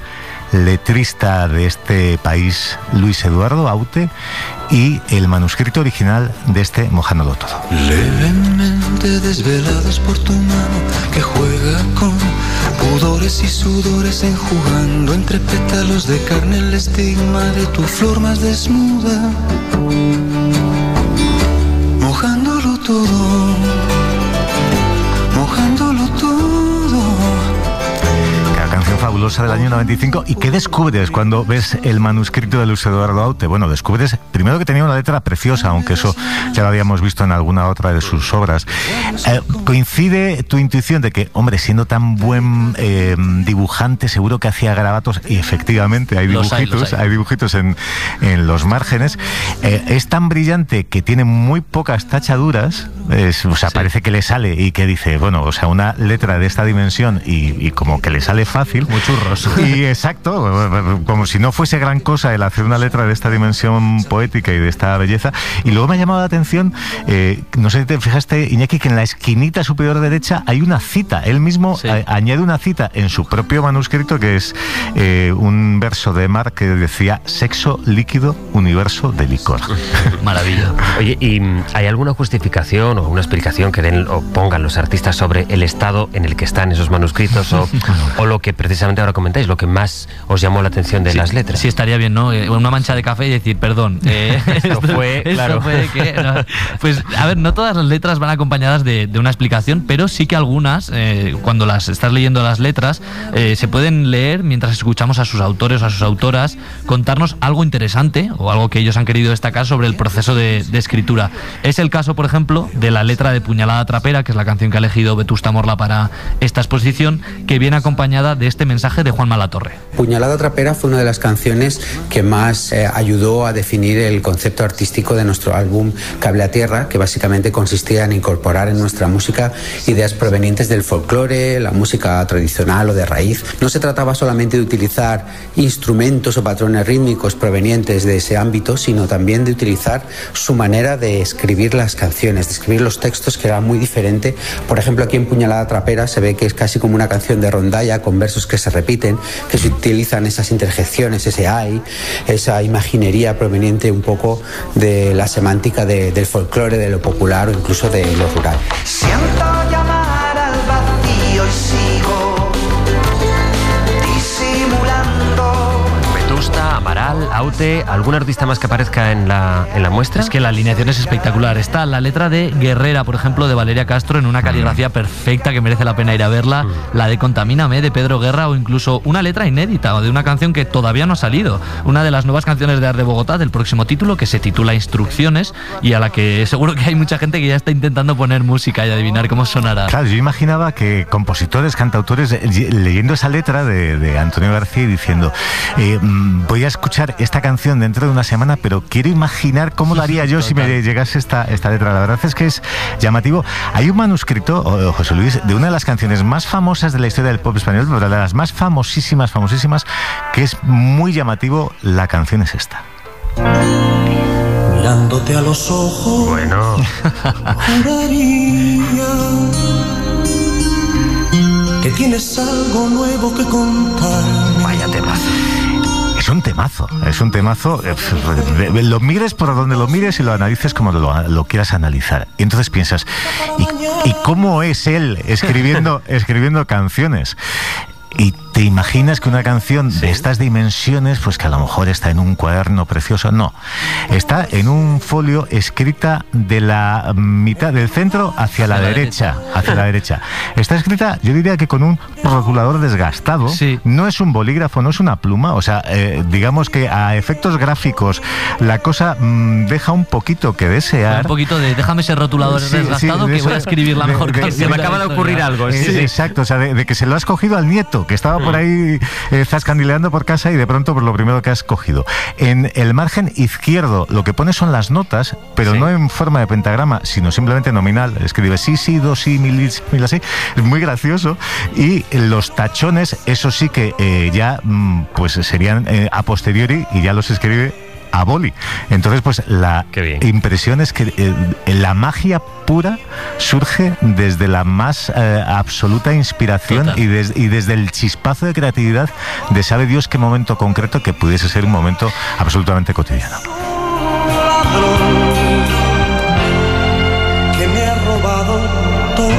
letrista de este país, Luis Eduardo Aute, y el manuscrito original de este Mojándolo Todo. Levemente desvelados por tu mano que juega con pudores y sudores enjugando entre pétalos de carne el estigma de tu flor más desnuda, mojándolo todo, mojándolo todo. Canción fabulosa del año noventa y cinco. ¿Y qué descubres cuando ves el manuscrito de Luis Eduardo Aute? Bueno, descubres primero que tenía una letra preciosa, aunque eso ya lo habíamos visto en alguna otra de sus obras. Eh, coincide tu intuición de que, hombre, siendo tan buen eh, dibujante, seguro que hacía garabatos, y efectivamente hay dibujitos, los hay, los hay. hay dibujitos en, en los márgenes. Eh, es tan brillante que tiene muy pocas tachaduras, es, o sea, sí. Parece que le sale y que dice, bueno, o sea, una letra de esta dimensión y, y como que le sale fácil. Muy churros. Y exacto, como si no fuese gran cosa el hacer una letra de esta dimensión poética y de esta belleza. Y luego me ha llamado la atención, eh, no sé si te fijaste, Iñaki, que en la esquinita superior derecha hay una cita. Él mismo sí. a, añade una cita en su propio manuscrito, que es eh, un verso de Mar que decía: sexo líquido, universo de licor. Maravilla. Oye, ¿y hay alguna justificación o una explicación que den o pongan los artistas sobre el estado en el que están esos manuscritos o, o lo que precisamente ahora comentáis, lo que más os llamó la atención de sí, las letras? Sí, estaría bien, ¿no? Eh, una mancha de café y decir, perdón. Eh, esto, esto fue, esto claro. Fue de que, no. Pues, a ver, no todas las letras van acompañadas de, de una explicación, pero sí que algunas, eh, cuando las estás leyendo las letras, eh, se pueden leer mientras escuchamos a sus autores o a sus autoras contarnos algo interesante o algo que ellos han querido destacar sobre el proceso de, de escritura. Es el caso, por ejemplo, de la letra de Puñalada Trapera, que es la canción que ha elegido Vetusta Morla para esta exposición, que viene acompañada de este mensaje de Juan Malatorre. Puñalada Trapera fue una de las canciones que más eh, ayudó a definir el concepto artístico de nuestro álbum Cable a Tierra, que básicamente consistía en incorporar en nuestra música ideas provenientes del folclore, la música tradicional o de raíz. No se trataba solamente de utilizar instrumentos o patrones rítmicos provenientes de ese ámbito, sino también de utilizar su manera de escribir las canciones, de escribir los textos, que era muy diferente. Por ejemplo, aquí en Puñalada Trapera se ve que es casi como una canción de rondalla con versos que se repiten, que se utilizan esas interjecciones, ese ay, esa imaginería proveniente un poco de la semántica de, del folclore, de lo popular o incluso de lo rural. Siento llamar al vacío y sigo disimulando. Vetusta, Amaral, Aute, ¿algún artista más que aparezca en la, en la muestra? Es que la alineación es espectacular. Está la letra de Guerrera, por ejemplo, de Valeria Castro, en una caligrafía perfecta que merece la pena ir a verla. Mm. La de Contamíname, de Pedro Guerra, o incluso una letra inédita de una canción que todavía no ha salido. Una de las nuevas canciones de Art de Bogotá, del próximo título, que se titula Instrucciones, y a la que seguro que hay mucha gente que ya está intentando poner música y adivinar cómo sonará. Claro, yo imaginaba que compositores, cantautores, leyendo esa letra de, de Antonio García y diciendo, eh, voy a escuchar esta canción dentro de una semana, pero quiero imaginar cómo lo haría yo si me llegase esta, esta letra. La verdad es que es llamativo. Hay un manuscrito, oh, José Luis, de una de las canciones más famosas de la historia del pop español, pero de las más famosísimas, famosísimas, que es muy llamativo. La canción es esta. Mirándote a los ojos, bueno, juraría que tienes algo nuevo que contarme. Vaya temazo. Es un temazo, es un temazo. Lo mires por donde lo mires y lo analices como lo, lo quieras analizar. Y entonces piensas, ¿y, y cómo es él escribiendo, escribiendo canciones? Y te imaginas que una canción ¿sí? de estas dimensiones, pues que a lo mejor está en un cuaderno precioso. No, está en un folio escrita de la mitad del centro hacia la, la derecha, derecha, hacia la derecha. Está escrita, yo diría que con un rotulador desgastado. Sí. No es un bolígrafo, no es una pluma. O sea, eh, digamos que a efectos gráficos la cosa mmm, deja un poquito que desear. Un poquito de déjame ese rotulador sí, desgastado sí, de que eso, voy a escribir la de, mejor de, canción. Se me acaba de ocurrir algo. Sí, sí. Exacto, o sea, de, de que se lo has cogido al nieto, que estaba por ahí eh, zascandileando por casa y de pronto por lo primero que has cogido. En el margen izquierdo lo que pone son las notas, pero sí. no en forma de pentagrama, sino simplemente nominal. Escribe sí, sí, do, sí, mil, mil, así. Es muy gracioso. Y los tachones, eso sí que eh, ya pues serían eh, a posteriori y ya los escribe a boli. Entonces, pues la impresión es que eh, la magia pura surge desde la más eh, absoluta inspiración y, des, y desde el chispazo de creatividad de sabe Dios qué momento concreto que pudiese ser un momento absolutamente cotidiano. Que me ha robado todo.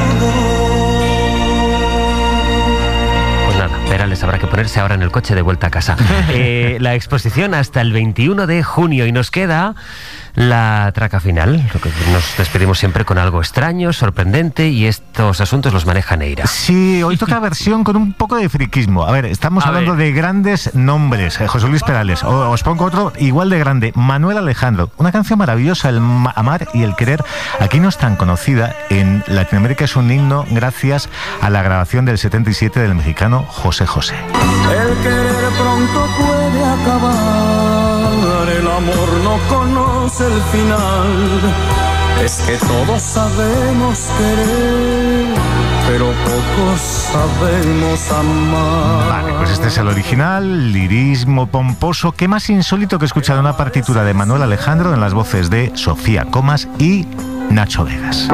Les habrá que ponerse ahora en el coche de vuelta a casa. Eh, la exposición hasta el veintiuno de junio y nos queda la traca final. Nos despedimos siempre con algo extraño, sorprendente, y estos asuntos los maneja Neira. Sí, hoy toca versión con un poco de friquismo. A ver, estamos a hablando ver. de grandes nombres. Eh, José Luis Perales, o, os pongo otro igual de grande, Manuel Alejandro. Una canción maravillosa, el amar y el querer. Aquí no es tan conocida. En Latinoamérica es un himno gracias a la grabación del setenta y siete del mexicano José José. El querer pronto puede acabar, el amor no conoce el final. Es que todos sabemos querer, pero pocos sabemos amar. Vale, pues este es el original, lirismo pomposo. ¿Qué más insólito que escuchar una partitura de Manuel Alejandro en las voces de Sofía Comas y Nacho Vegas?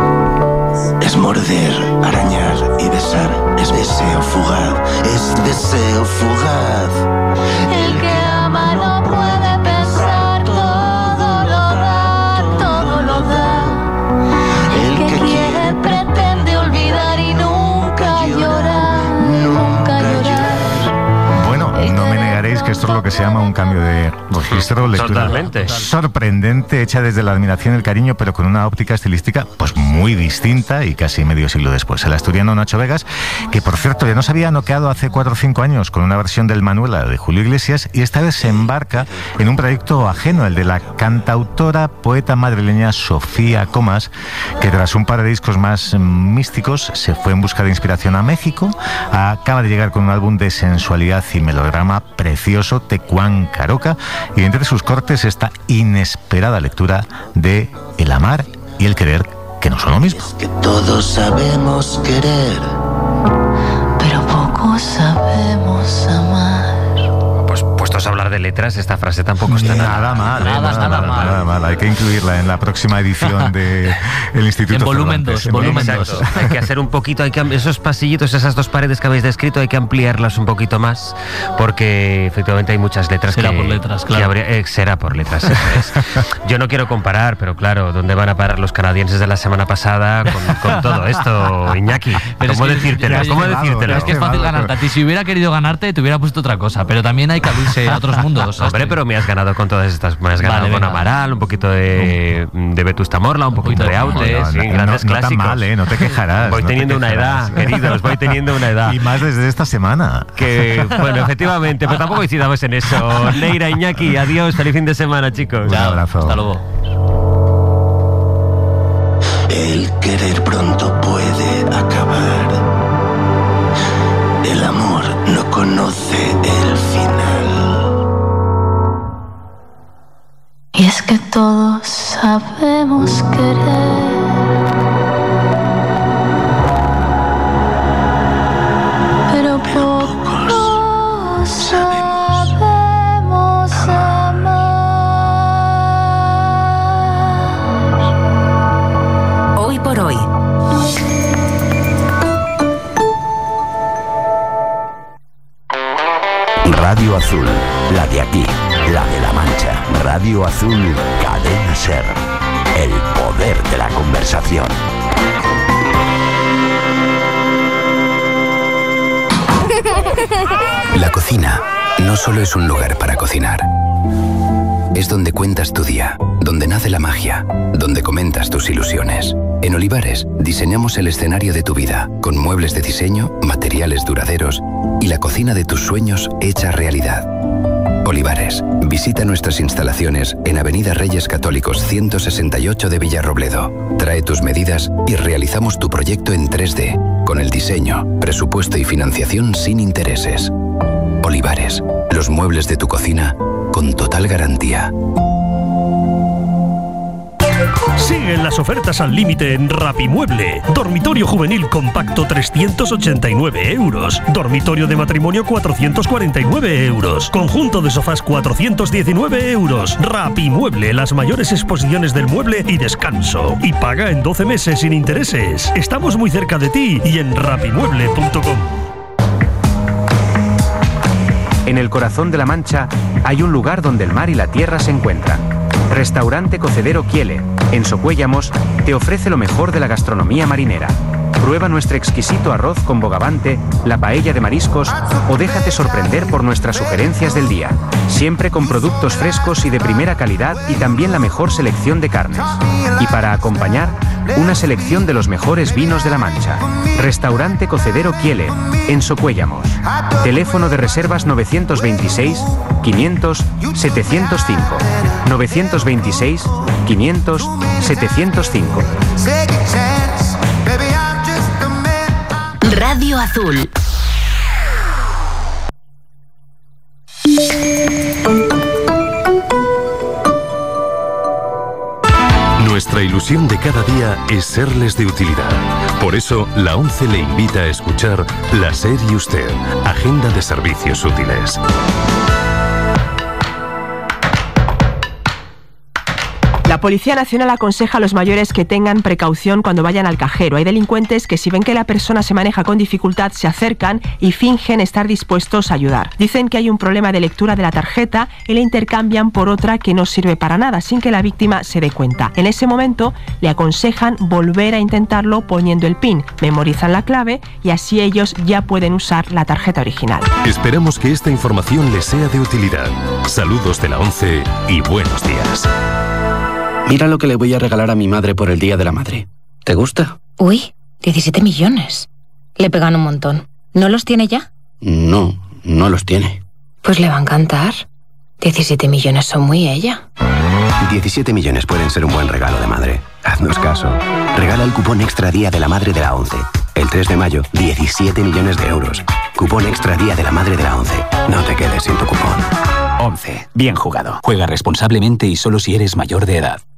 Es morder, arañar y besar, es deseo fugaz, es deseo fugaz. El que ama no puede pensar, todo lo da, todo lo da. El que quiere pretende olvidar y nunca llorar, nunca llorar. Bueno, no me negaréis que esto es lo que se llama un cambio de registro, lectura Totalmente. sorprendente, hecha desde la admiración y el cariño, pero con una óptica estilística pues muy distinta y casi medio siglo después. El asturiano Nacho Vegas, que por cierto ya nos había noqueado hace cuatro o cinco años con una versión del Manuela de Julio Iglesias, y esta vez se embarca en un proyecto ajeno, el de la cantautora, poeta madrileña Sofía Comas, que tras un par de discos más místicos se fue en busca de inspiración a México. Acaba de llegar con un álbum de sensualidad y melodrama precioso, Tecuán Caroca, y entre sus cortes esta inesperada lectura de el amar y el querer, que no son lo mismo. Que todos sabemos querer, pero pocos sabemos amar. Pues puestos a hablar de letras, esta frase tampoco está nada, nada mal, nada, eh, nada, nada, nada, mal. nada mal. Hay que incluirla en la próxima edición de el Instituto En volumen Cervantes. dos, volumen Exacto. Hay que hacer un poquito, hay que, esos pasillitos, esas dos paredes que habéis descrito, hay que ampliarlas un poquito más, porque efectivamente hay muchas letras Será que, por letras, que claro. habría- eh, será por letras, eso es. Yo no quiero comparar, pero claro, ¿dónde van a parar los canadienses de la semana pasada con, con todo esto, Iñaki? Pero ¿Cómo es que- decírtelo? ya, ya, ¿Cómo ya, decírtelo? Es que es fácil ganarte. A ti, si hubiera querido ganarte, te hubiera puesto otra cosa. Pero también hay que abrirse a otros mundos. Hombre, pero me has ganado con todas estas. Me has ganado Vale, con venga. Amaral, un poquito de, de Vetusta Morla, un poquito de Autes, No, sí, no, grandes no, no tan clásicos. mal, ¿eh? No te quejarás. Voy no te teniendo una quejarás. edad, queridos, voy teniendo una edad. Y más desde esta semana. Que, bueno, efectivamente, pues tampoco coincidamos en eso. Neira, Iñaki, adiós, feliz fin de semana, chicos. Un abrazo. Hasta luego. el querer pronto puede acabar. El amor no conoce el final. Y es que todos sabemos querer, pero pocos sabemos amar. Hoy por hoy. Radio Azul, la de aquí, la de La Mancha. Radio Azul, Cadena Ser. El poder de la conversación. La cocina no solo es un lugar para cocinar. Es donde cuentas tu día, donde nace la magia, donde comentas tus ilusiones. En Olivares diseñamos el escenario de tu vida, con muebles de diseño, materiales duraderos y la cocina de tus sueños hecha realidad. Olivares, visita nuestras instalaciones en Avenida Reyes Católicos ciento sesenta y ocho de Villarrobledo. Trae tus medidas y realizamos tu proyecto en tres D, con el diseño, presupuesto y financiación sin intereses. Olivares, los muebles de tu cocina con total garantía. Siguen las ofertas al límite en Rapimueble. Dormitorio juvenil compacto trescientos ochenta y nueve euros. Dormitorio de matrimonio cuatrocientos cuarenta y nueve euros. Conjunto de sofás cuatrocientos diecinueve euros. Rapimueble, las mayores exposiciones del mueble y descanso. Y paga en doce meses sin intereses. Estamos muy cerca de ti y en rapimueble punto com. En el corazón de La Mancha hay un lugar donde el mar y la tierra se encuentran. Restaurante Cocedero Quiele, en Socuéllamos, te ofrece lo mejor de la gastronomía marinera. Prueba nuestro exquisito arroz con bogavante, la paella de mariscos o déjate sorprender por nuestras sugerencias del día. Siempre con productos frescos y de primera calidad y también la mejor selección de carnes. Y para acompañar, una selección de los mejores vinos de La Mancha. Restaurante Cocedero Quiele, en Socuéllamos. Teléfono de reservas novecientos veintiséis, quinientos, setecientos cinco. novecientos veintiséis, quinientos, setecientos cinco. Radio Azul. Nuestra La ilusión de cada día es serles de utilidad. Por eso, la ONCE le invita a escuchar La SER y Usted, Agenda de Servicios Útiles. La Policía Nacional aconseja a los mayores que tengan precaución cuando vayan al cajero. Hay delincuentes que, si ven que la persona se maneja con dificultad, se acercan y fingen estar dispuestos a ayudar. Dicen que hay un problema de lectura de la tarjeta y la intercambian por otra que no sirve para nada, sin que la víctima se dé cuenta. En ese momento, le aconsejan volver a intentarlo poniendo el PIN. Memorizan la clave y así ellos ya pueden usar la tarjeta original. Esperamos que esta información les sea de utilidad. Saludos de la ONCE y buenos días. Mira lo que le voy a regalar a mi madre por el Día de la Madre. ¿Te gusta? Uy, diecisiete millones. Le pegan un montón. ¿No los tiene ya? No, no los tiene. Pues le va a encantar. diecisiete millones son muy ella. diecisiete millones pueden ser un buen regalo de madre. Haznos caso. Regala el cupón Extra Día de la Madre de la ONCE. El tres de mayo, diecisiete millones de euros. Cupón Extra Día de la Madre de la ONCE. No te quedes sin tu cupón. once. Bien jugado. Juega responsablemente y solo si eres mayor de edad.